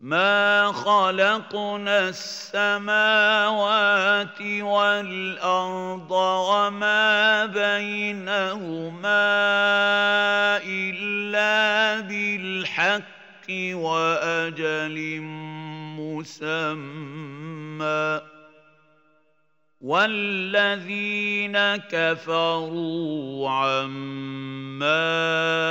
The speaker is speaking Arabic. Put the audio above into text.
مَا خَلَقْنَا السَّمَاوَاتِ وَالْأَرْضَ وَمَا بَيْنَهُمَا إِلَّا بِالْحَقِّ وَأَجَلٍ مُّسَمًّى ۚ وَالَّذِينَ كَفَرُوا عَمَّا